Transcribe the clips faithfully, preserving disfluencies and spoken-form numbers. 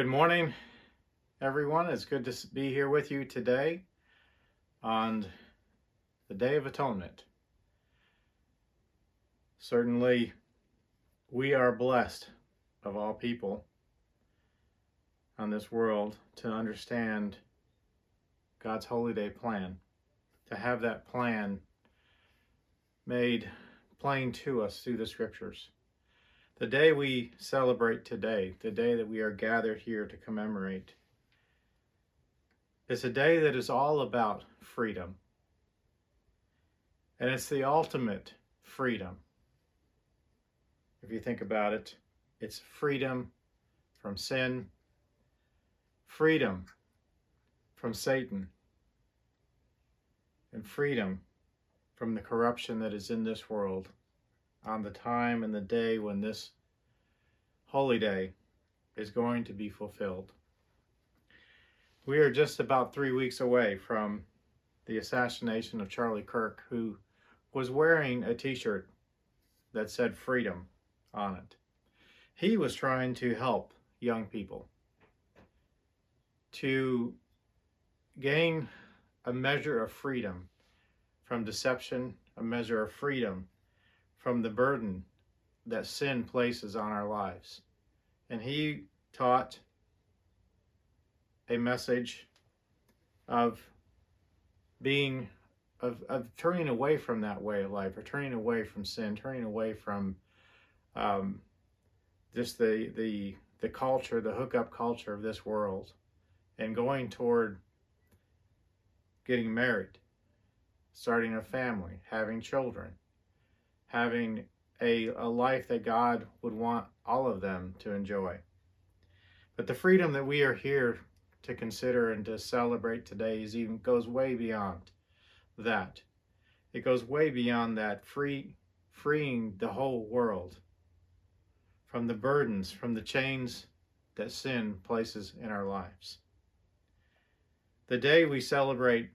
Good morning, everyone. It's good to be here with you today on the Day of Atonement. Certainly, we are blessed of all people on this world to understand God's holy day plan, to have that plan made plain to us through the scriptures. The day we celebrate today, the day that we are gathered here to commemorate, is a day that is all about freedom. And it's the ultimate freedom. If you think about it, it's freedom from sin, freedom from Satan, and freedom from the corruption that is in this world on the time and the day when this holy day is going to be fulfilled. We are just about three weeks away from the assassination of Charlie Kirk, who was wearing a t-shirt that said freedom on it. He was trying to help young people to gain a measure of freedom from deception, a measure of freedom from the burden that sin places on our lives. And he taught a message of being, of, of turning away from that way of life, or turning away from sin, turning away from um, just the, the, the culture, the hookup culture of this world, and going toward getting married, starting a family, having children, having a, a life that God would want all of them to enjoy. But the freedom that we are here to consider and to celebrate today is even goes way beyond that. It goes way beyond that, free, freeing the whole world from the burdens, from the chains that sin places in our lives. The day we celebrate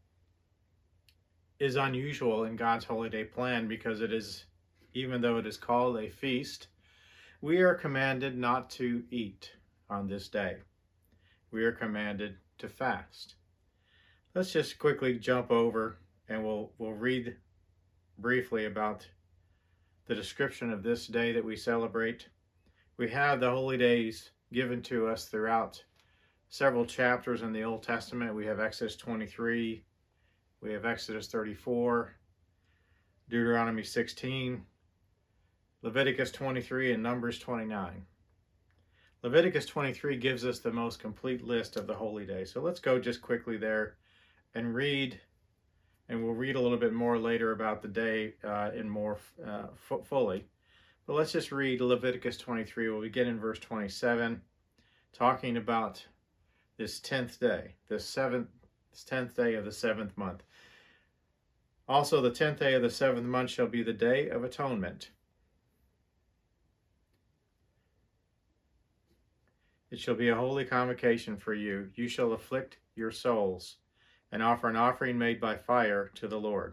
is unusual in God's holy day plan because it is, even though it is called a feast, we are commanded not to eat on this day. We are commanded to fast. Let's just quickly jump over and we'll we'll read briefly about the description of this day that we celebrate. We have the holy days given to us throughout several chapters in the Old Testament. We have Exodus twenty-three, we have Exodus thirty-four, Deuteronomy sixteen, Leviticus twenty-three, and Numbers twenty-nine. Leviticus twenty-three gives us the most complete list of the holy day. So let's go just quickly there and read, and we'll read a little bit more later about the day uh, in more uh, fully. But let's just read Leviticus twenty-three. We'll begin in verse twenty-seven, talking about this tenth day, this seventh, this tenth day of the seventh month. Also, the tenth day of the seventh month shall be the day of atonement. It shall be a holy convocation for you. You shall afflict your souls and offer an offering made by fire to the Lord.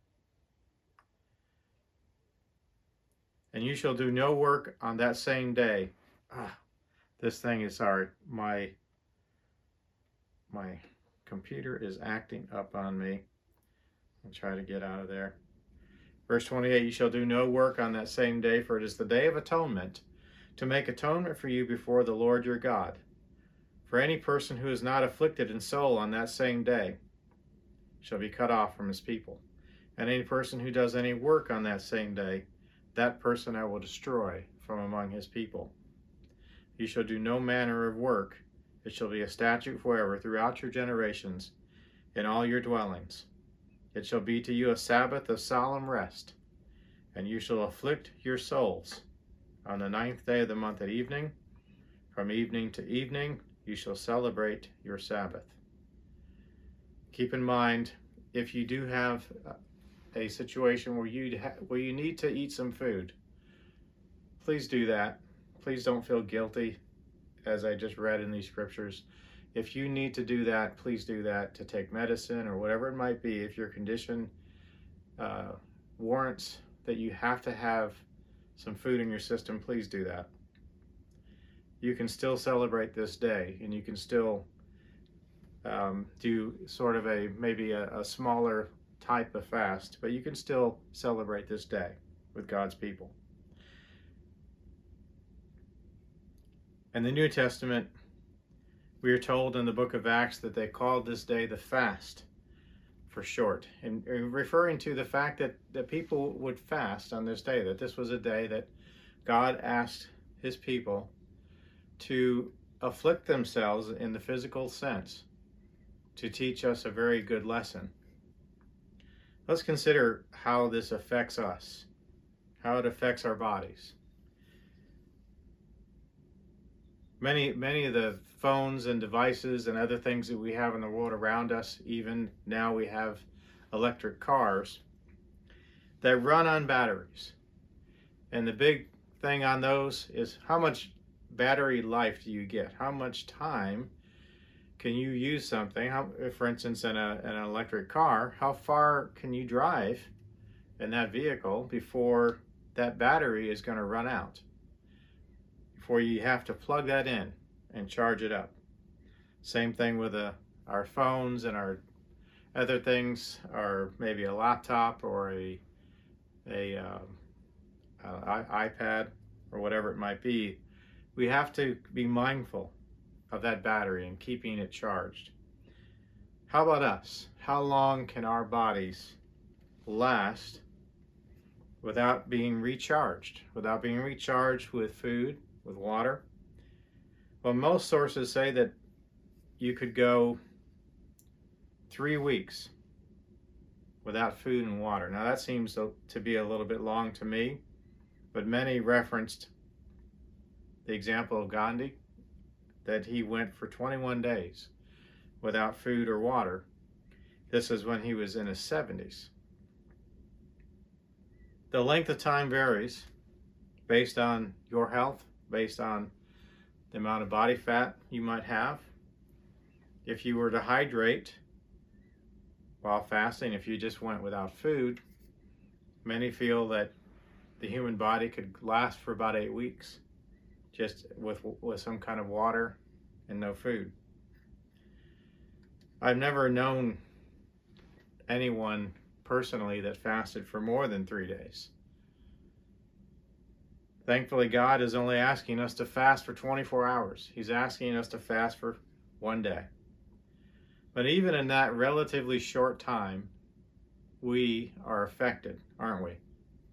And you shall do no work on that same day. Ah, this thing is hard. My, my computer is acting up on me. I'll try to get out of there. Verse twenty-eight, you shall do no work on that same day, for it is the day of atonement, to make atonement for you before the Lord your God. For any person who is not afflicted in soul on that same day shall be cut off from his people. And any person who does any work on that same day, that person I will destroy from among his people. You shall do no manner of work. It shall be a statute forever throughout your generations in all your dwellings. It shall be to you a Sabbath of solemn rest, and you shall afflict your souls. On the ninth day of the month at evening, from evening to evening, you shall celebrate your Sabbath. Keep in mind, if you do have a situation where you where you need to eat some food, please do that. Please don't feel guilty, as I just read in these scriptures. If you need to do that, please do that, to take medicine or whatever it might be. If your condition uh, warrants that you have to have some food in your system, please do that. you can still celebrate this day, and you can still um, do sort of a maybe a, a smaller type of fast, but you can still celebrate this day with God's people. In the New Testament, we are told in the book of Acts that they called this day the fast for short, and referring to the fact that, that people would fast on this day, that this was a day that God asked his people to afflict themselves in the physical sense to teach us a very good lesson. Let's consider how this affects us, how it affects our bodies. Many, many of the phones and devices and other things that we have in the world around us, even now we have electric cars that run on batteries. And the big thing on those is how much battery life do you get? How much time can you use something? How, for instance, in, a, in an electric car, how far can you drive in that vehicle before that battery is going to run out? Before you have to plug that in and charge it up. Same thing with a, our phones and our other things, or maybe a laptop or a, a, um, a iPad or whatever it might be. We have to be mindful of that battery and keeping it charged. How about us? How long can our bodies last without being recharged, without being recharged with food, with water? Well, most sources say that you could go three weeks without food and water. Now that seems to be a little bit long to me, but many referenced the example of Gandhi, that he went for twenty-one days without food or water. This is when he was in his seventies. The length of time varies based on your health, based on the amount of body fat you might have. If you were to hydrate while fasting, if you just went without food, many feel that the human body could last for about eight weeks just with, with some kind of water and no food. I've never known anyone personally that fasted for more than three days. Thankfully, God is only asking us to fast for twenty-four hours. He's asking us to fast for one day. But even in that relatively short time, we are affected, aren't we?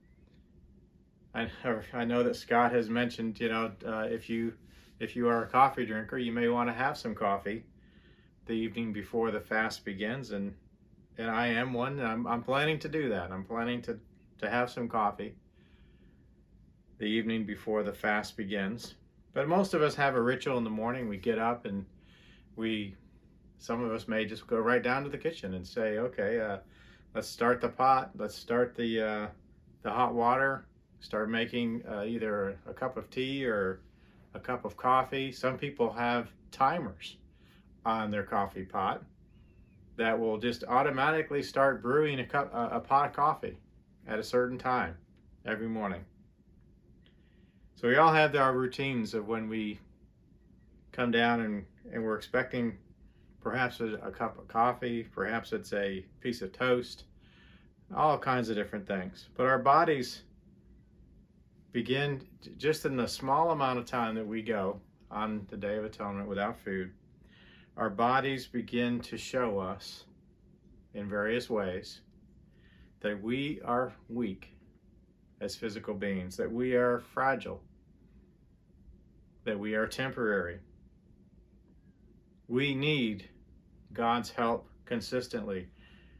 I, I know that Scott has mentioned, you know, uh, if you if you are a coffee drinker, you may want to have some coffee the evening before the fast begins, and and I am one. I'm, I'm planning to do that. I'm planning to, to have some coffee the evening before the fast begins. But most of us have a ritual in the morning. We get up and we, some of us may just go right down to the kitchen and say, okay, uh, let's start the pot. Let's start the, uh, the hot water. Start making uh, either a cup of tea or a cup of coffee. Some people have timers on their coffee pot that will just automatically start brewing a cup, uh, a pot of coffee at a certain time every morning. So we all have our routines of when we come down and, and we're expecting perhaps a, a cup of coffee, perhaps it's a piece of toast, all kinds of different things. But our bodies begin just in the small amount of time that we go on the Day of Atonement without food. Our bodies begin to show us in various ways that we are weak as physical beings, that we are fragile, that we are temporary. We need God's help consistently.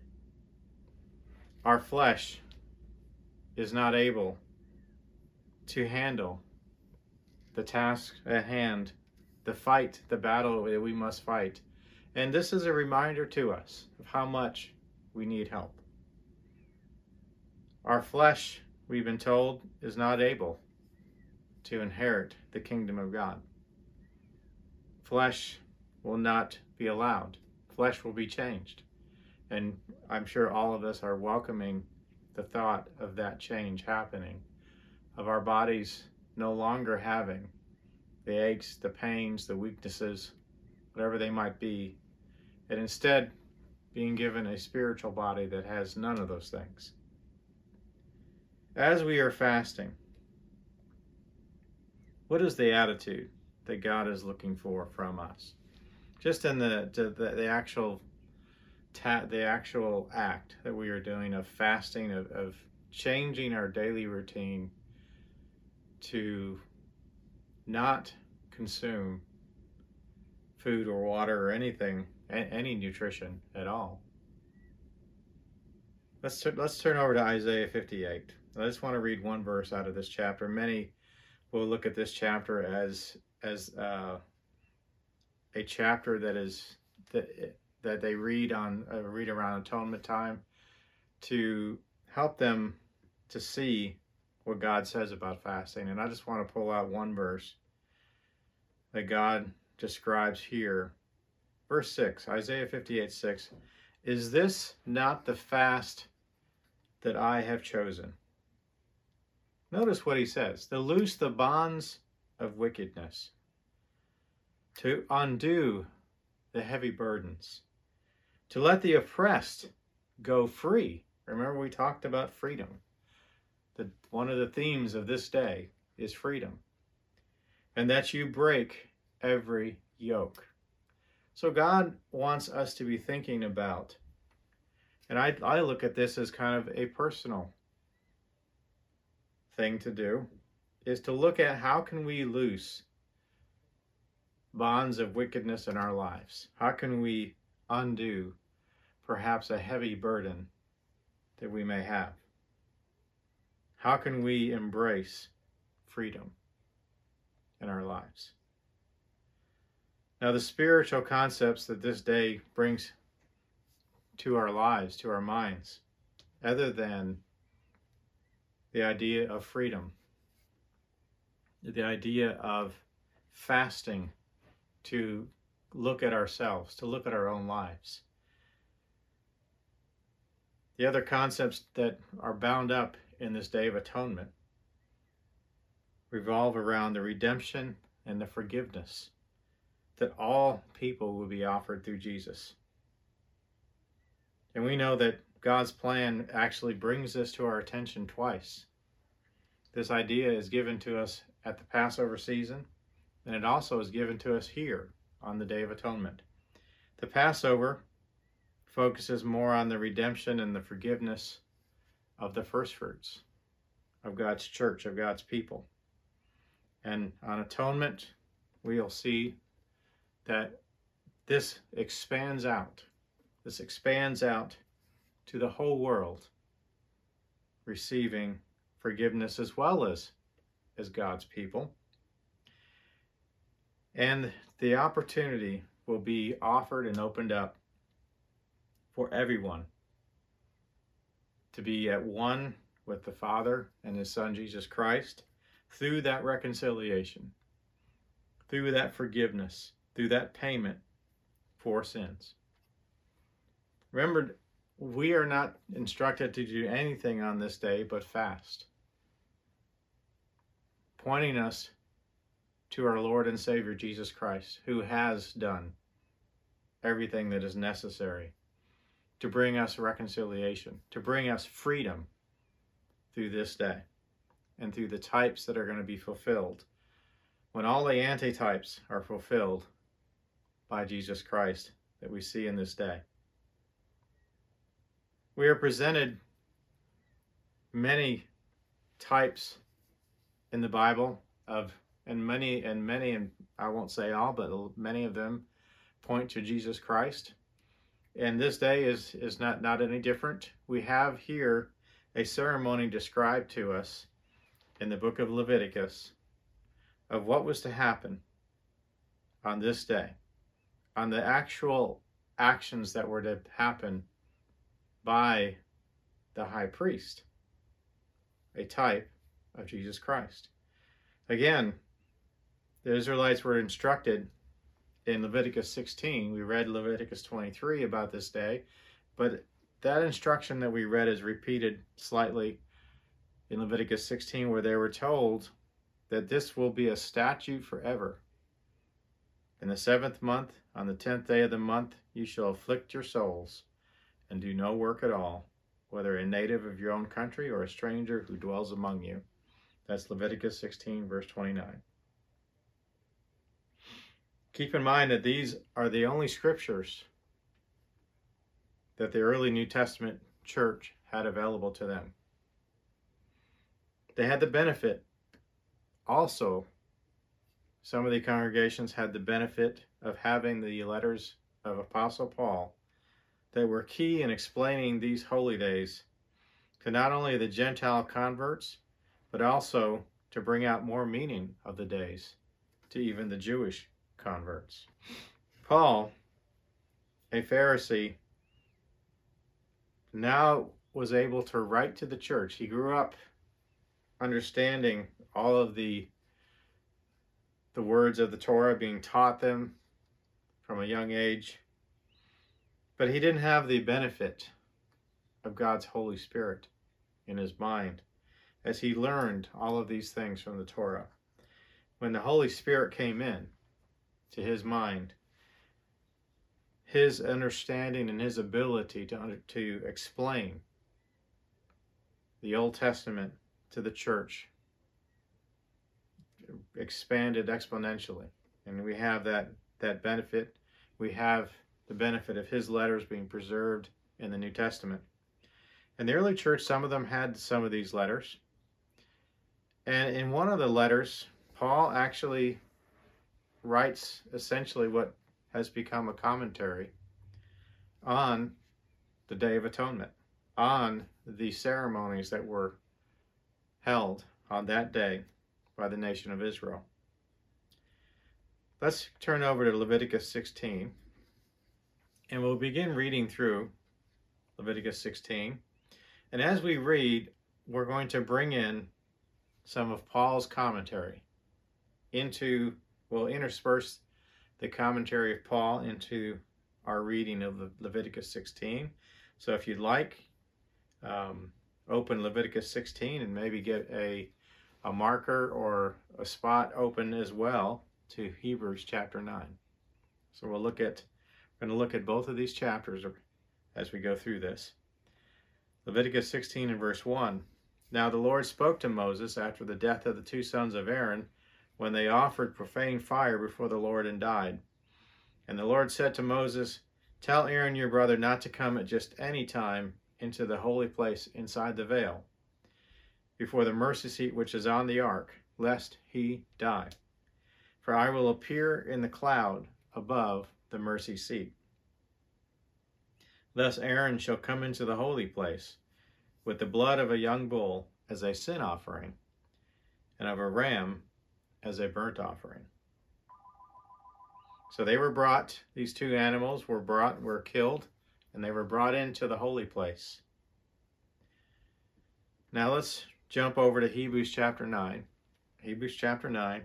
Our flesh is not able to handle the task at hand, the fight, the battle that we must fight. And this is a reminder to us of how much we need help. Our flesh, we've been told, is not able to inherit the kingdom of God. Flesh will not be allowed. Flesh will be changed. And I'm sure all of us are welcoming the thought of that change happening, of our bodies no longer having the aches, the pains, the weaknesses, whatever they might be, and instead being given a spiritual body that has none of those things. As we are fasting, what is the attitude that God is looking for from us? Just in the the, the actual ta the actual act that we are doing of fasting, of, of changing our daily routine to not consume food or water or anything, any nutrition at all. Let's let's turn over to Isaiah fifty-eight. I just want to read one verse out of this chapter. Many will look at this chapter as as uh, a chapter that is that that they read on uh, read around atonement time to help them to see what God says about fasting. And I just want to pull out one verse that God describes here. Verse six, Isaiah fifty-eight, six. Is this not the fast that I have chosen? Notice what he says. To loose the bonds of wickedness, to undo the heavy burdens, to let the oppressed go free. Remember, we talked about freedom. The, one of the themes of this day is freedom. And that you break every yoke. So God wants us to be thinking about, and I, I look at this as kind of a personal thing to do, is to look at how can we loose bonds of wickedness in our lives? How can we undo perhaps a heavy burden that we may have? How can we embrace freedom in our lives? Now, the spiritual concepts that this day brings to our lives, to our minds, other than the idea of freedom, the idea of fasting to look at ourselves, to look at our own lives. The other concepts that are bound up in this Day of Atonement revolve around the redemption and the forgiveness that all people will be offered through Jesus. And we know that God's plan actually brings this to our attention twice. This idea is given to us at the Passover season, and it also is given to us here on the Day of Atonement. The Passover focuses more on the redemption and the forgiveness of the first fruits of God's church, of God's people. And on Atonement, we'll see that this expands out. This expands out to the whole world, receiving forgiveness as well as, as God's people. And the opportunity will be offered and opened up for everyone to be at one with the Father and His Son, Jesus Christ, through that reconciliation, through that forgiveness, through that payment for sins. Remember, we are not instructed to do anything on this day but fast, pointing us to our Lord and Savior Jesus Christ, who has done everything that is necessary to bring us reconciliation, to bring us freedom through this day and through the types that are going to be fulfilled when all the antitypes are fulfilled by Jesus Christ that we see in this day. We are presented many types in the Bible of, and many, and many, and I won't say all, but many of them point to Jesus Christ. And this day is, is not, not any different. We have here a ceremony described to us in the book of Leviticus of what was to happen on this day, on the actual actions that were to happen by the high priest, a type of Jesus Christ. Again, the Israelites were instructed in Leviticus sixteen. We read Leviticus twenty-three about this day, but that instruction that we read is repeated slightly in Leviticus sixteen, where they were told that this will be a statute forever. In the seventh month, on the tenth day of the month, you shall afflict your souls, and do no work at all, whether a native of your own country or a stranger who dwells among you. That's Leviticus sixteen, verse twenty-nine. Keep in mind that these are the only scriptures that the early New Testament church had available to them. They had the benefit also, some of the congregations had the benefit of having the letters of Apostle Paul that were key in explaining these holy days to not only the Gentile converts, but also to bring out more meaning of the days to even the Jewish converts. Paul, a Pharisee, now was able to write to the church. He grew up understanding all of the the words of the Torah, being taught them from a young age, but he didn't have the benefit of God's Holy Spirit in his mind as he learned all of these things from the Torah. When the Holy Spirit came in to his mind, his understanding and his ability to, to explain the Old Testament to the church expanded exponentially. And we have that, that benefit. We have the benefit of his letters being preserved in the New Testament. In the early church, some of them had some of these letters. And in one of the letters, Paul actually writes essentially what has become a commentary on the Day of Atonement, on the ceremonies that were held on that day by the nation of Israel. Let's turn over to Leviticus sixteen, and we'll begin reading through Leviticus sixteen. And as we read, we're going to bring in some of Paul's commentary into, we'll intersperse the commentary of Paul into our reading of Leviticus sixteen. So if you'd like, um, open Leviticus sixteen and maybe get a, a marker or a spot open as well to Hebrews chapter nine. So we'll look at, we're going to look at both of these chapters as we go through this. Leviticus sixteen and verse one. Now the Lord spoke to Moses after the death of the two sons of Aaron, when they offered profane fire before the Lord and died. And the Lord said to Moses, tell Aaron your brother not to come at just any time into the holy place inside the veil, before the mercy seat which is on the ark, lest he die. For I will appear in the cloud above the mercy seat. Thus Aaron shall come into the holy place with the blood of a young bull as a sin offering, and of a ram as a burnt offering. So they were brought, these two animals were brought, were killed, and they were brought into the holy place. Now let's jump over to Hebrews chapter nine. Hebrews chapter nine.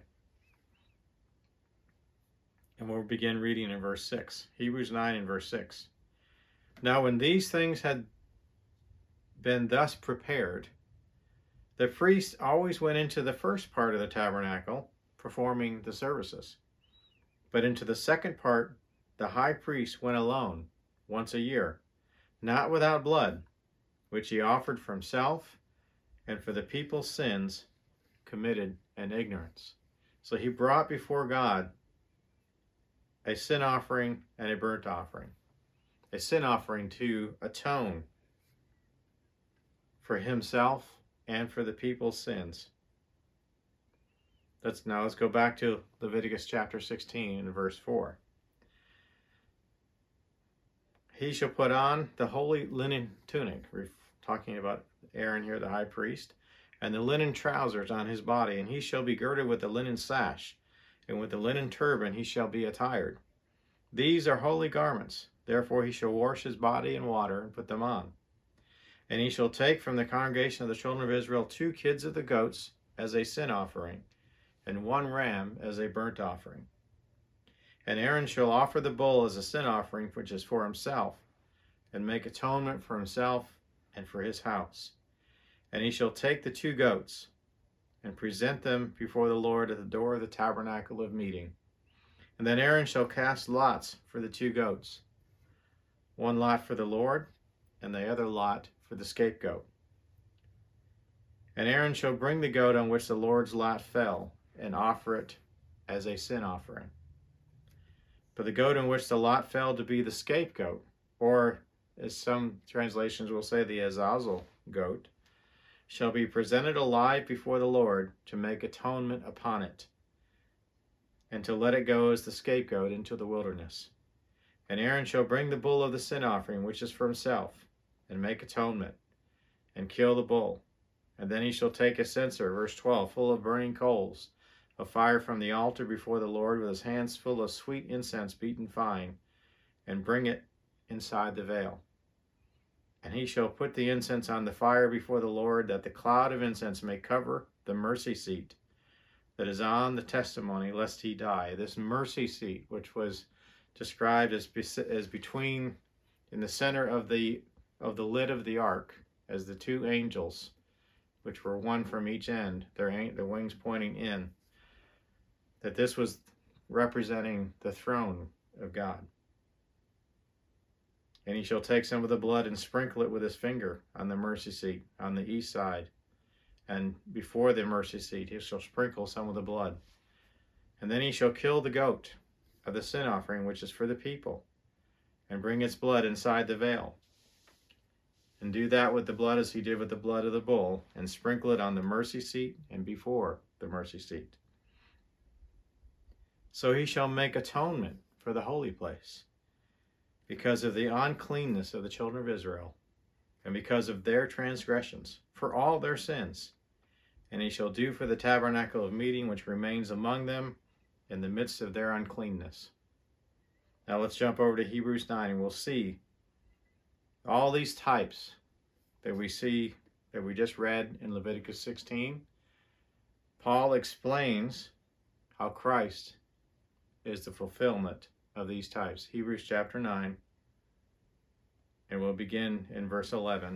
And we'll begin reading in verse six. Hebrews nine and verse six. Now when these things had been thus prepared, the priest always went into the first part of the tabernacle, performing the services. But into the second part, the high priest went alone, once a year, not without blood, which he offered for himself and for the people's sins committed in ignorance. So he brought before God a sin offering and a burnt offering. A sin offering to atone for himself and for the people's sins. Let's now let's go back to Leviticus chapter sixteen and verse four. He shall put on the holy linen tunic, we're talking about Aaron here, the high priest, and the linen trousers on his body, and he shall be girded with the linen sash, and with the linen turban he shall be attired. These are holy garments, therefore he shall wash his body in water and put them on. And he shall take from the congregation of the children of Israel two kids of the goats as a sin offering, and one ram as a burnt offering. And Aaron shall offer the bull as a sin offering, which is for himself, and make atonement for himself and for his house. And he shall take the two goats, and present them before the Lord at the door of the tabernacle of meeting. And then Aaron shall cast lots for the two goats, one lot for the Lord, and the other lot for the scapegoat. And Aaron shall bring the goat on which the Lord's lot fell, and offer it as a sin offering. But the goat on which the lot fell to be the scapegoat, or as some translations will say, the Azazel goat, shall be presented alive before the Lord to make atonement upon it, and to let it go as the scapegoat into the wilderness. And Aaron shall bring the bull of the sin offering, which is for himself, and make atonement, and kill the bull. And then he shall take a censer, verse twelve, full of burning coals, of fire from the altar before the Lord, with his hands full of sweet incense beaten fine, and bring it inside the veil. And he shall put the incense on the fire before the Lord, that the cloud of incense may cover the mercy seat that is on the testimony, lest he die. This mercy seat, which was described as, as between, in the center of the, of the lid of the ark, as the two angels, which were one from each end, their, their wings pointing in, that this was representing the throne of God. And he shall take some of the blood and sprinkle it with his finger on the mercy seat on the east side. And before the mercy seat he shall sprinkle some of the blood. And then he shall kill the goat of the sin offering, which is for the people, and bring its blood inside the veil. And do that with the blood as he did with the blood of the bull, and sprinkle it on the mercy seat and before the mercy seat. So he shall make atonement for the holy place, because of the uncleanness of the children of Israel, and because of their transgressions, for all their sins. And he shall do for the tabernacle of meeting, which remains among them, in the midst of their uncleanness. Now let's jump over to Hebrews nine, and we'll see all these types that we see, that we just read in Leviticus sixteen. Paul explains how Christ is the fulfillment of these types. Hebrews chapter nine, and we'll begin in verse eleven.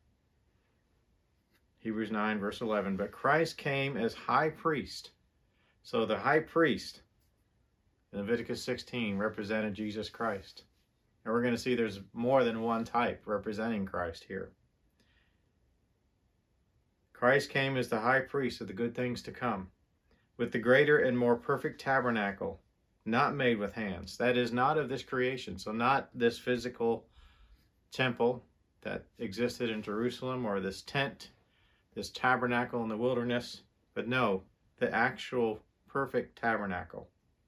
Hebrews nine, verse eleven. But Christ came as high priest. So the high priest in Leviticus sixteen represented Jesus Christ. And we're going to see there's more than one type representing Christ here. Christ came as the high priest of the good things to come, with the greater and more perfect tabernacle, not made with hands. That is, not of this creation. So not this physical temple that existed in Jerusalem, or this tent, this tabernacle in the wilderness, but no, the actual perfect tabernacle.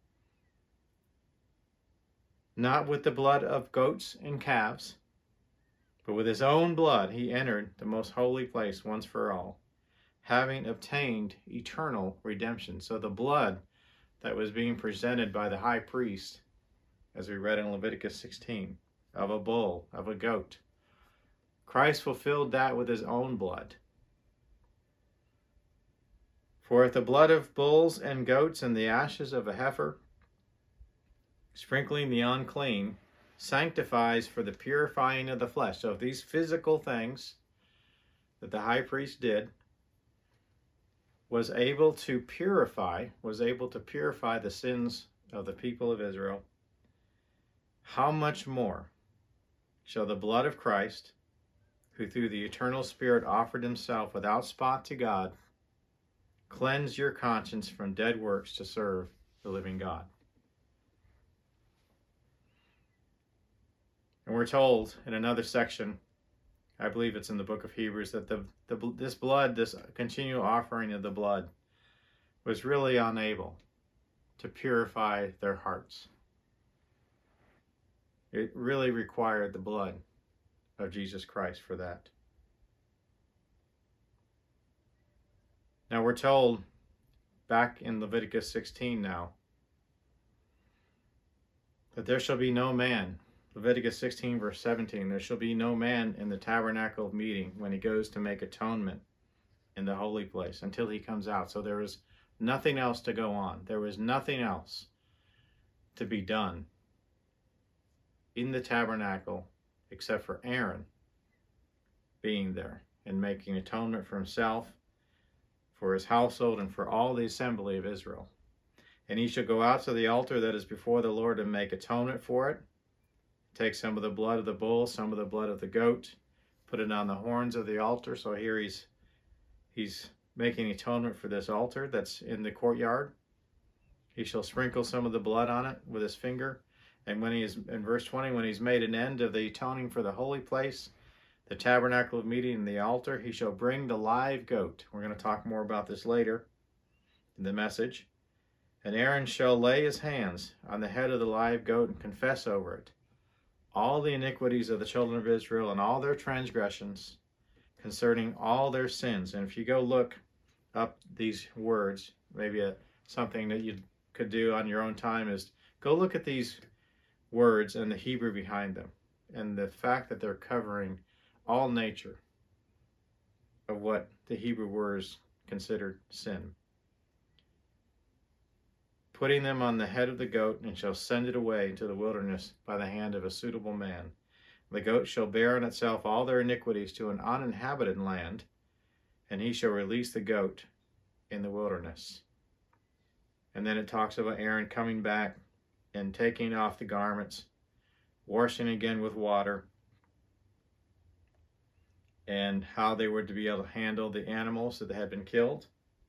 Not with the blood of goats and calves, but with his own blood he entered the most holy place once for all, having obtained eternal redemption. So the blood that was being presented by the high priest, as we read in Leviticus sixteen, of a bull, of a goat, Christ fulfilled that with his own blood. For if the blood of bulls and goats and the ashes of a heifer, sprinkling the unclean, sanctifies for the purifying of the flesh. So if these physical things that the high priest did was able to purify, was able to purify the sins of the people of Israel, how much more shall the blood of Christ, who through the eternal Spirit offered himself without spot to God, cleanse your conscience from dead works to serve the living God? And we're told in another section, I believe it's in the book of Hebrews, that the, the this blood, this continual offering of the blood, was really unable to purify their hearts. It really required the blood of Jesus Christ for that. Now we're told back in Leviticus sixteen now that there shall be no man, Leviticus sixteen verse seventeen, there shall be no man in the tabernacle of meeting when he goes to make atonement in the holy place until he comes out. So there was nothing else to go on. There was nothing else to be done in the tabernacle except for Aaron being there and making atonement for himself, for his household and for all the assembly of Israel. And he shall go out to the altar that is before the Lord and make atonement for it. Take some of the blood of the bull, some of the blood of the goat, put it on the horns of the altar. So here he's he's making atonement for this altar that's in the courtyard. He shall sprinkle some of the blood on it with his finger. And when he is, in verse twenty, when he's made an end of the atoning for the holy place, the tabernacle of meeting and the altar, he shall bring the live goat. We're going to talk more about this later in the message. And Aaron shall lay his hands on the head of the live goat and confess over it all the iniquities of the children of Israel and all their transgressions concerning all their sins. And if you go look up these words, maybe a, something that you could do on your own time is go look at these words and the Hebrew behind them and the fact that they're covering all nature of what the Hebrew words considered sin. Putting them on the head of the goat, and shall send it away into the wilderness by the hand of a suitable man. The goat shall bear on itself all their iniquities to an uninhabited land, and he shall release the goat in the wilderness. And then it talks about Aaron coming back and taking off the garments, washing again with water, and how they were to be able to handle the animals that had been killed.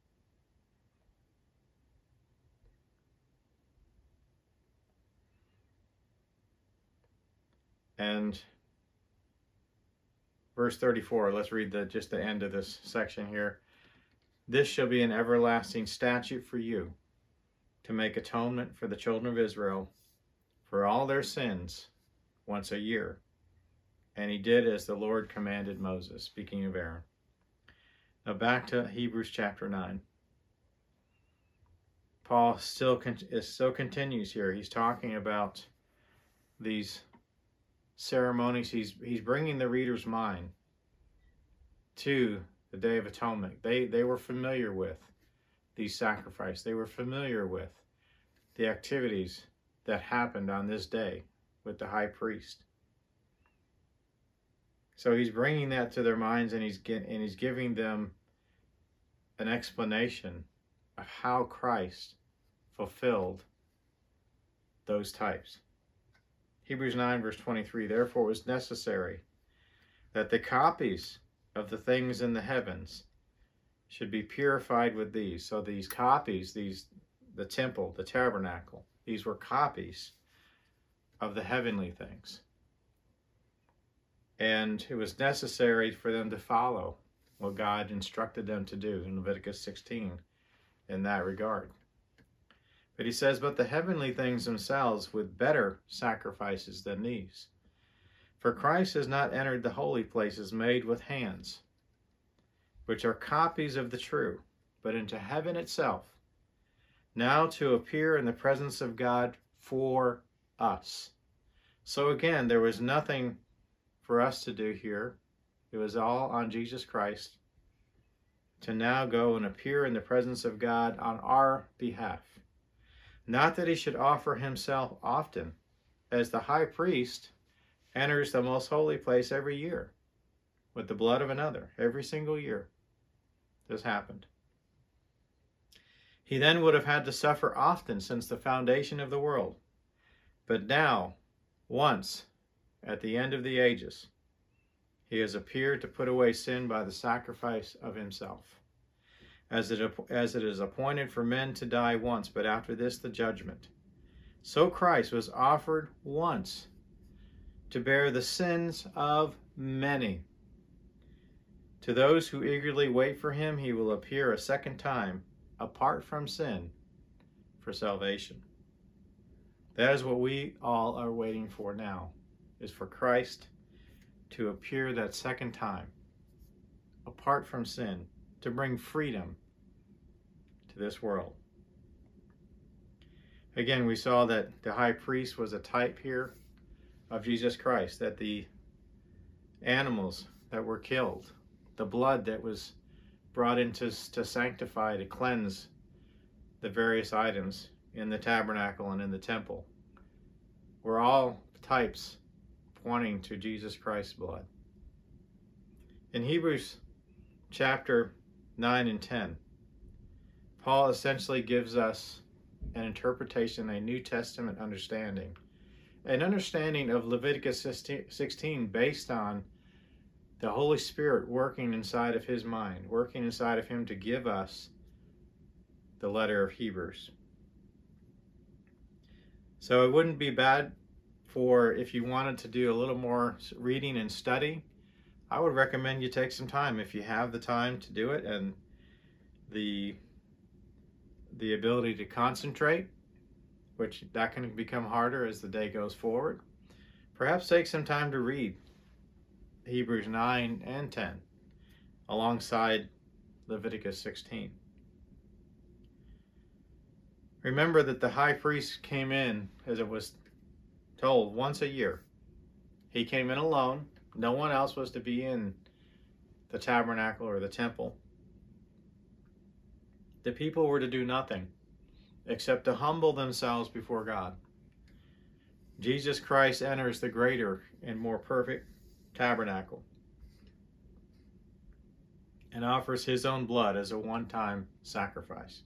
And verse thirty-four, let's read the just the end of this section here. This shall be an everlasting statute for you, to make atonement for the children of Israel for all their sins once a year. And he did as the Lord commanded Moses, speaking of Aaron. Now back to Hebrews chapter nine. Paul still is still continues here. He's talking about these ceremonies. He's he's bringing the reader's mind to the Day of Atonement. They they were familiar with these sacrifices. They were familiar with the activities that happened on this day with the high priest. So he's bringing that to their minds, and he's get, and he's giving them an explanation of how Christ fulfilled those types. Hebrews nine verse twenty-three, therefore it was necessary that the copies of the things in the heavens should be purified with these. So these copies, these the temple, the tabernacle, these were copies of the heavenly things. And it was necessary for them to follow what God instructed them to do in Leviticus sixteen in that regard. But he says, but the heavenly things themselves with better sacrifices than these. For Christ has not entered the holy places made with hands, which are copies of the true, but into heaven itself, now to appear in the presence of God for us. So again, there was nothing for us to do here. It was all on Jesus Christ to now go and appear in the presence of God on our behalf. Not that he should offer himself often, as the high priest enters the most holy place every year with the blood of another, every single year. This happened. He then would have had to suffer often since the foundation of the world. But now, once, at the end of the ages, he has appeared to put away sin by the sacrifice of himself. As it, as it is appointed for men to die once, but after this the judgment. So Christ was offered once to bear the sins of many. To those who eagerly wait for him, he will appear a second time, apart from sin, for salvation. That is what we all are waiting for now, is for Christ to appear that second time, apart from sin, to bring freedom to this world. Again, we saw that the high priest was a type here of Jesus Christ, that the animals that were killed, the blood that was brought in to, to sanctify, to cleanse the various items in the tabernacle and in the temple, were all types pointing to Jesus Christ's blood. In Hebrews chapter nine and ten, Paul essentially gives us an interpretation, a New Testament understanding, an understanding of Leviticus sixteen based on the Holy Spirit working inside of his mind, working inside of him to give us the letter of Hebrews. So it wouldn't be bad for, if you wanted to do a little more reading and study, I would recommend you take some time if you have the time to do it and the the ability to concentrate, which that can become harder as the day goes forward. Perhaps take some time to read Hebrews nine and ten alongside Leviticus sixteen. Remember that the high priest came in, as it was told, once a year. He came in alone. No one else was to be in the tabernacle or the temple. The people were to do nothing except to humble themselves before God. Jesus Christ enters the greater and more perfect tabernacle and offers his own blood as a one-time sacrifice.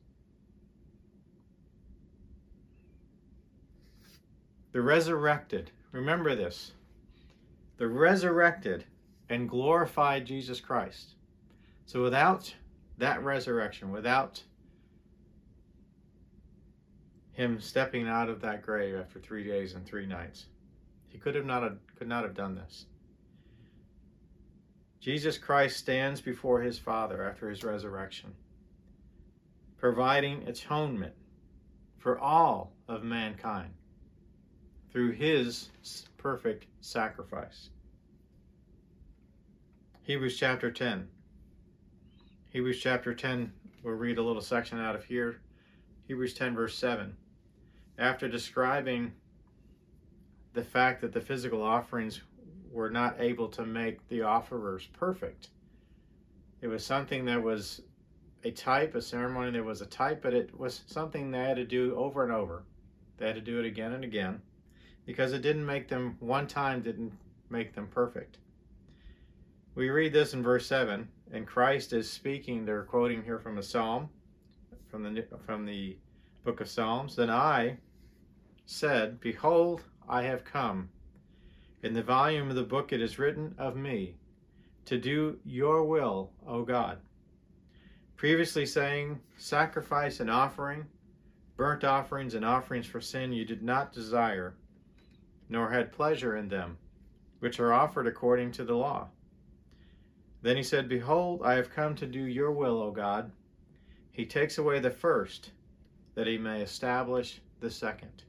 The resurrected, remember this, the resurrected and glorified Jesus Christ. So without that resurrection, without him stepping out of that grave after three days and three nights, he could have not have, could not have done this. Jesus Christ stands before his Father after his resurrection, providing atonement for all of mankind through his perfect sacrifice. Hebrews chapter ten. Hebrews chapter ten, we'll read a little section out of here. Hebrews ten verse seven. After describing the fact that the physical offerings were not able to make the offerers perfect. It was something that was a type, a ceremony that was a type, but it was something they had to do over and over. They had to do it again and again, because it didn't make them, one time didn't make them perfect. We read this in verse seven, and Christ is speaking, they're quoting here from a psalm, from the, from the book of Psalms. Then I said, behold, I have come. In the volume of the book it is written of me, to do your will, O God. Previously saying, sacrifice and offering, burnt offerings and offerings for sin you did not desire, nor had pleasure in them, which are offered according to the law. Then he said, behold, I have come to do your will, O God. He takes away the first, that he may establish the second.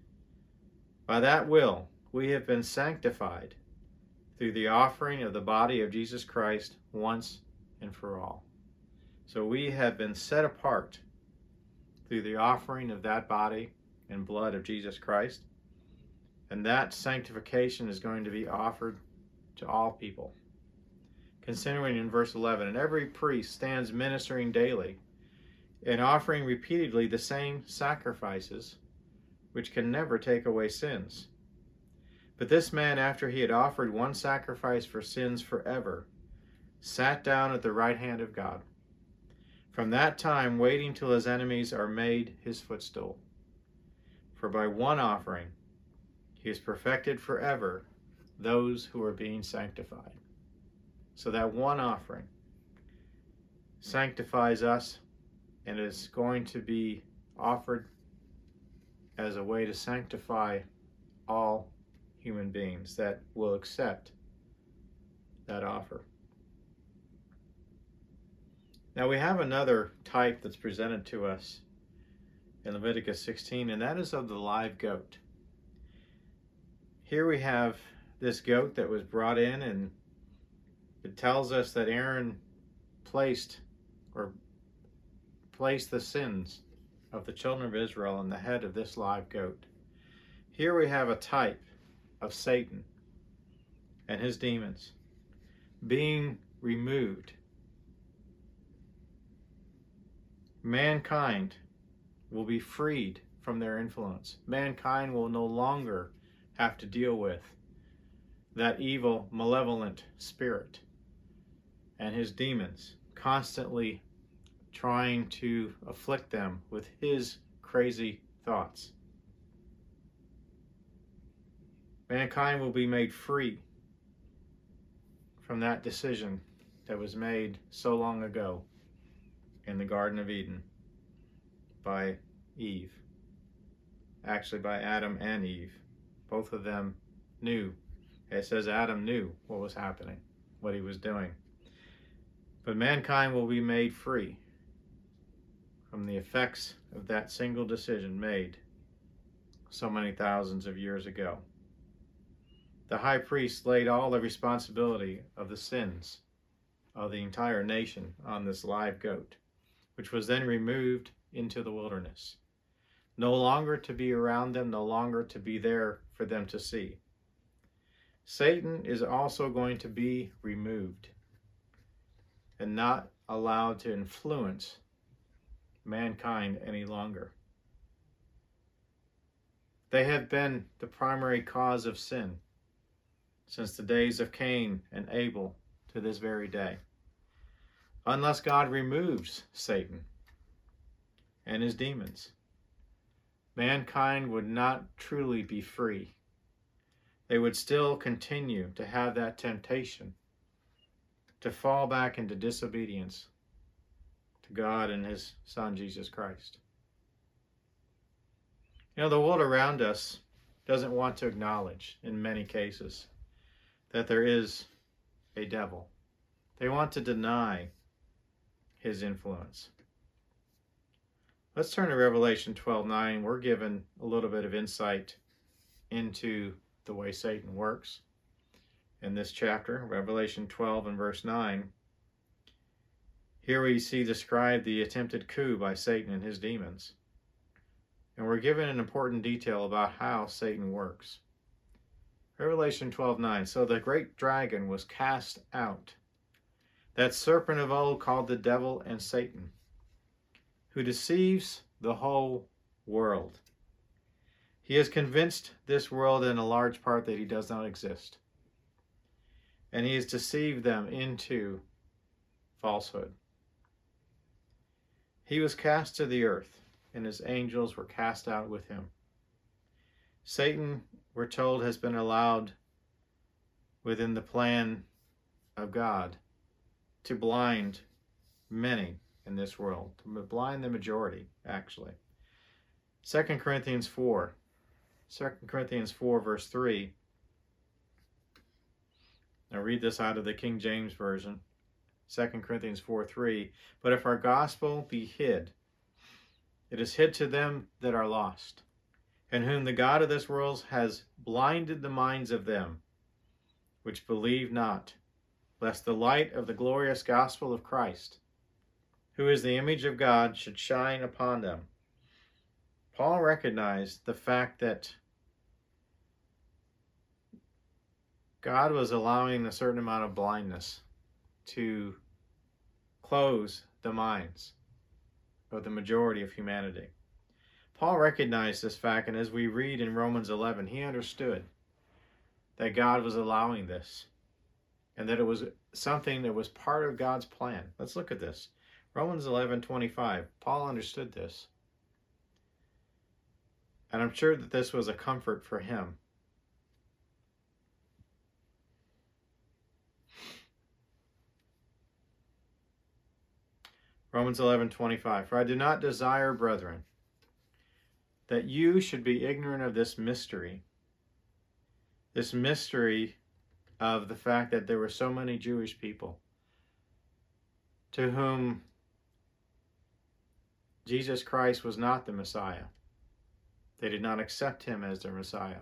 By that will, we have been sanctified through the offering of the body of Jesus Christ once and for all. So we have been set apart through the offering of that body and blood of Jesus Christ. And that sanctification is going to be offered to all people. Considering in verse eleven, and every priest stands ministering daily and offering repeatedly the same sacrifices, which can never take away sins. But this man, after he had offered one sacrifice for sins forever, sat down at the right hand of God, from that time waiting till his enemies are made his footstool. For by one offering he has perfected forever those who are being sanctified. So that one offering sanctifies us and is going to be offered as a way to sanctify all human beings that will accept that offer. Now we have another type that's presented to us in Leviticus sixteen, and that is of the live goat. Here we have this goat that was brought in, and it tells us that Aaron placed or placed the sins of the children of Israel on the head of this live goat. Here we have a type of Satan and his demons being removed. Mankind will be freed from their influence. Mankind will no longer have to deal with that evil, malevolent spirit and his demons constantly trying to afflict them with his crazy thoughts. Mankind will be made free from that decision that was made so long ago in the Garden of Eden by Eve. Actually, by Adam and Eve. Both of them knew. It says Adam knew what was happening, what he was doing. But mankind will be made free from the effects of that single decision made so many thousands of years ago. The high priest laid all the responsibility of the sins of the entire nation on this live goat, which was then removed into the wilderness, no longer to be around them, no longer to be there for them to see. Satan is also going to be removed and not allowed to influence mankind any longer. They have been the primary cause of sin since the days of Cain and Abel to this very day. Unless God removes Satan and his demons, mankind would not truly be free. They would still continue to have that temptation to fall back into disobedience to God and his Son, Jesus Christ. You know, the world around us doesn't want to acknowledge, in many cases, that there is a devil. They want to deny his influence. Let's turn to Revelation twelve nine. We're given a little bit of insight into the way Satan works in this chapter, Revelation twelve and verse nine. Here we see described the attempted coup by Satan and his demons. And we're given an important detail about how Satan works. Revelation twelve nine. So the great dragon was cast out, that serpent of old called the devil and Satan, who deceives the whole world. He has convinced this world in a large part that he does not exist. And he has deceived them into falsehood. He was cast to the earth, and his angels were cast out with him. Satan, we're told, has been allowed within the plan of God to blind many in this world, to blind the majority, actually. Second Corinthians four. Second Corinthians four, verse three. Now read this out of the King James Version. Second Corinthians four three. But if our gospel be hid, it is hid to them that are lost, in whom the God of this world has blinded the minds of them which believe not, lest the light of the glorious gospel of Christ, who is the image of God, should shine upon them. Paul recognized the fact that God was allowing a certain amount of blindness to close the minds of the majority of humanity. Paul recognized this fact, and as we read in Romans eleven, he understood that God was allowing this and that it was something that was part of God's plan. Let's look at this. Romans eleven twenty-five. Paul understood this. And I'm sure that this was a comfort for him. Romans eleven twenty-five. For I do not desire, brethren, that you should be ignorant of this mystery. This mystery of the fact that there were so many Jewish people to whom Jesus Christ was not the Messiah. They did not accept him as their Messiah.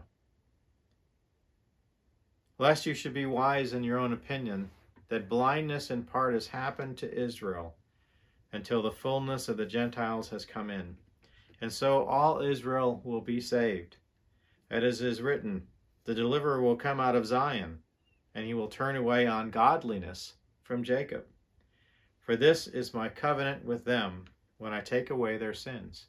Lest you should be wise in your own opinion, that blindness in part has happened to Israel until the fullness of the Gentiles has come in. And so all Israel will be saved. As it is written, the deliverer will come out of Zion, and he will turn away ungodliness from Jacob. For this is my covenant with them when I take away their sins.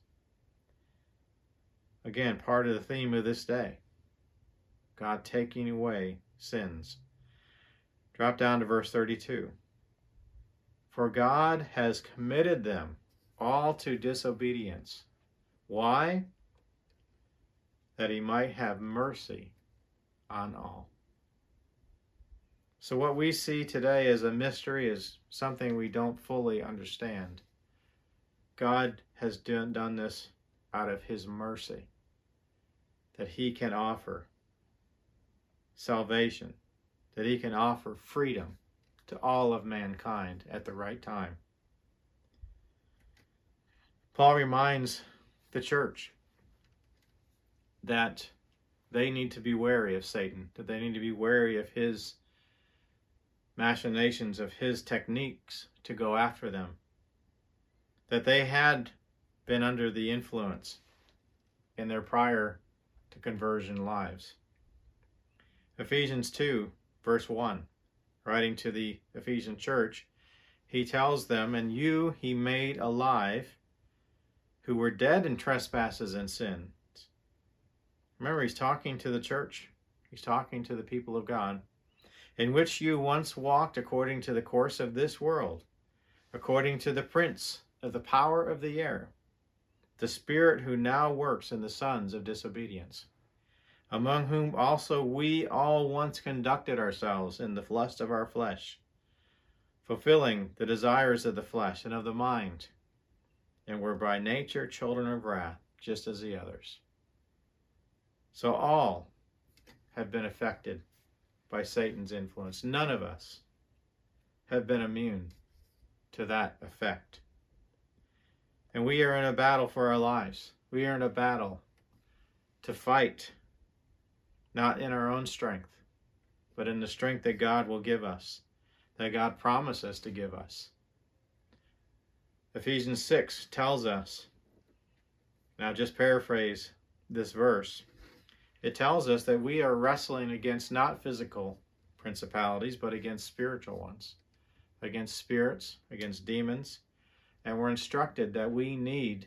Again, part of the theme of this day. God taking away sins. Drop down to verse thirty-two. For God has committed them all to disobedience. Why? That he might have mercy on all. So what we see today as a mystery is something we don't fully understand. God has done, done this out of his mercy, that he can offer salvation, that he can offer freedom to all of mankind at the right time. Paul reminds the church that they need to be wary of Satan, that they need to be wary of his machinations, of his techniques to go after them, that they had been under the influence in their prior to conversion lives. Ephesians two, verse one, writing to the Ephesian church, he tells them, and you he made alive who were dead in trespasses and sins. Remember, he's talking to the church. He's talking to the people of God, in which you once walked according to the course of this world, according to the prince of the power of the air, the spirit who now works in the sons of disobedience, among whom also we all once conducted ourselves in the lust of our flesh, fulfilling the desires of the flesh and of the mind, and were by nature children of wrath, just as the others. So all have been affected by Satan's influence. None of us have been immune to that effect. And we are in a battle for our lives. We are in a battle to fight, not in our own strength, but in the strength that God will give us, that God promises to give us. Ephesians six tells us, now just paraphrase this verse, it tells us that we are wrestling against not physical principalities, but against spiritual ones, against spirits, against demons, and we're instructed that we need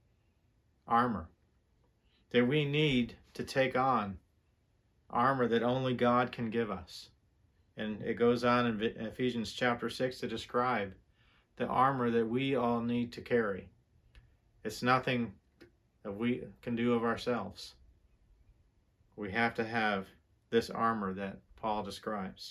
armor, that we need to take on armor that only God can give us. And it goes on in Ephesians chapter six to describe the armor that we all need to carry. It's nothing that we can do of ourselves. We have to have this armor that Paul describes.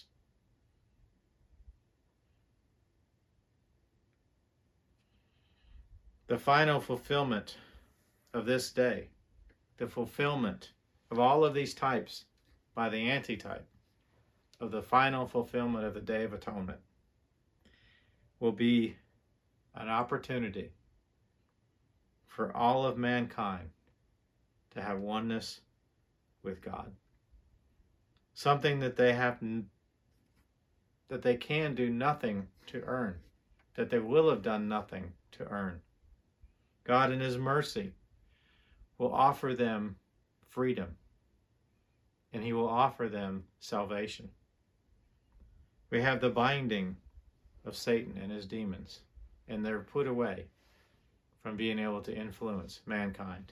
The final fulfillment of this day, the fulfillment of all of these types by the antitype of the final fulfillment of the Day of Atonement, will be an opportunity for all of mankind to have oneness with God. Something that they have that they can do nothing to earn, that they will have done nothing to earn. God in his mercy will offer them freedom, and he will offer them salvation. We have the binding of Satan and his demons, and they're put away from being able to influence mankind.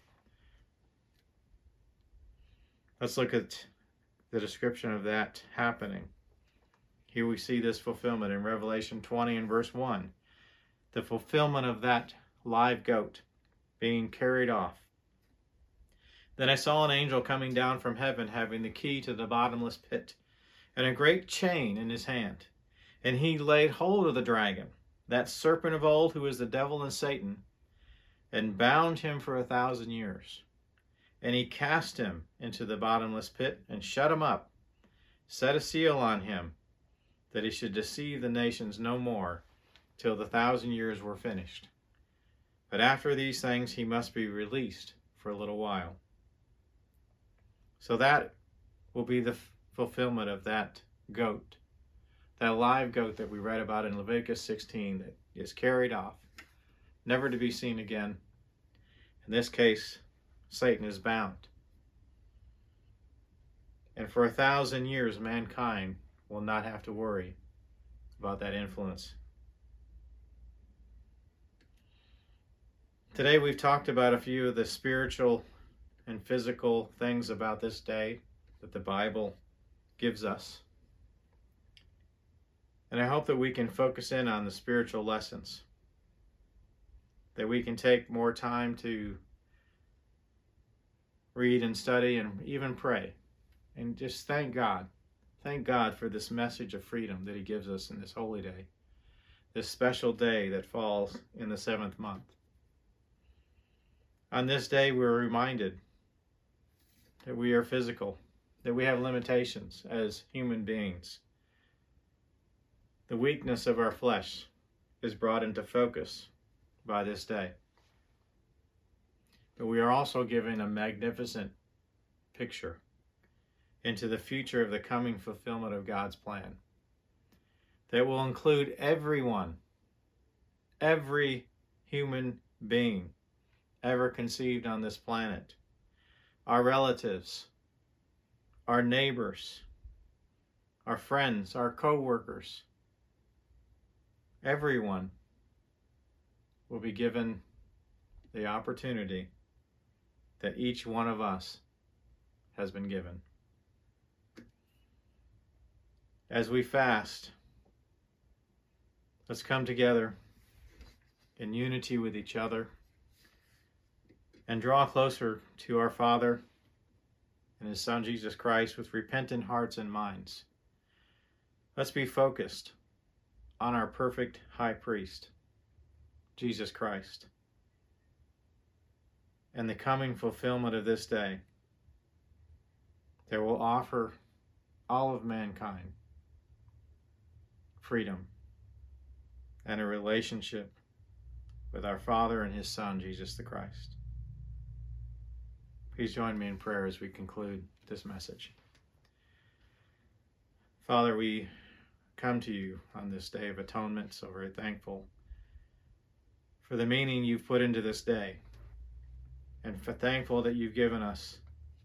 Let's look at the description of that happening. Here we see this fulfillment in Revelation twenty and verse one. The fulfillment of that live goat being carried off. Then I saw an angel coming down from heaven, having the key to the bottomless pit, and a great chain in his hand. And he laid hold of the dragon, that serpent of old, who is the devil and Satan, and bound him for a thousand years. And he cast him into the bottomless pit, and shut him up, set a seal on him, that he should deceive the nations no more, till the thousand years were finished. But after these things he must be released for a little while. So that will be the fulfillment of that goat, that live goat that we read about in Leviticus sixteen, that is carried off, never to be seen again. In this case, Satan is bound. And for a thousand years, mankind will not have to worry about that influence. Today we've talked about a few of the spiritual and physical things about this day that the Bible gives us. And I hope that we can focus in on the spiritual lessons, that we can take more time to read and study and even pray, and just thank God. Thank God for this message of freedom that he gives us in this holy day, this special day that falls in the seventh month. On this day, we're reminded that we are physical, that we have limitations as human beings. The weakness of our flesh is brought into focus by this day. But we are also given a magnificent picture into the future of the coming fulfillment of God's plan that will include everyone, every human being ever conceived on this planet, our relatives, our neighbors, our friends, our co-workers. Everyone will be given the opportunity that each one of us has been given. As we fast, let's come together in unity with each other and draw closer to our Father and his Son Jesus Christ with repentant hearts and minds. Let's be focused on our perfect high priest, Jesus Christ, and the coming fulfillment of this day that will offer all of mankind freedom and a relationship with our Father and his Son, Jesus the Christ. Please join me in prayer as we conclude this message. Father, we come to you on this day of atonement, so very thankful for the meaning you've put into this day, and for thankful that you've given us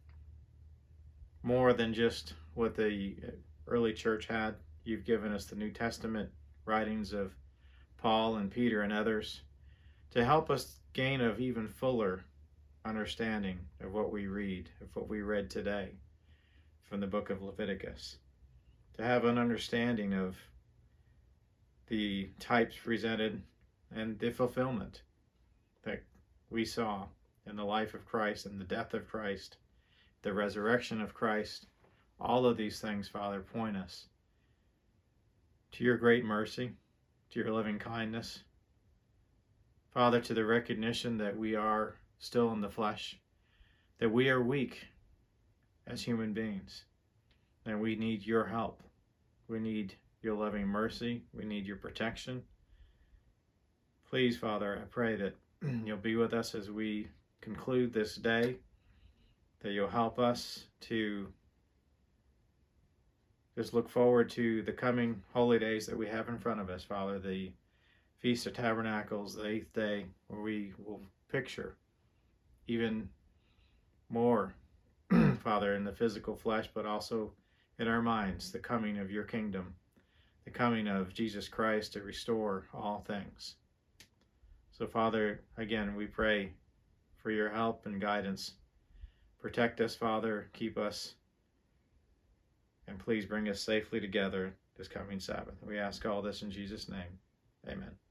more than just what the early church had. You've given us the New Testament writings of Paul and Peter and others to help us gain an even fuller understanding of what we read, of what we read today from the book of Leviticus, to have an understanding of the types presented and the fulfillment that we saw in the life of Christ and the death of Christ, the resurrection of Christ. All of these things, Father, point us to your great mercy, to your loving kindness, Father, to the recognition that we are still in the flesh, that we are weak as human beings, and we need your help. We need your loving mercy. We need your protection. Please, Father, I pray that you'll be with us as we conclude this day, that you'll help us to just look forward to the coming holy days that we have in front of us, Father, the Feast of Tabernacles, the eighth day, where we will picture even more, Father, in the physical flesh, but also in our minds, the coming of your kingdom, the coming of Jesus Christ to restore all things. So, Father, again, we pray for your help and guidance. Protect us, Father, keep us, and please bring us safely together this coming Sabbath. We ask all this in Jesus' name. Amen.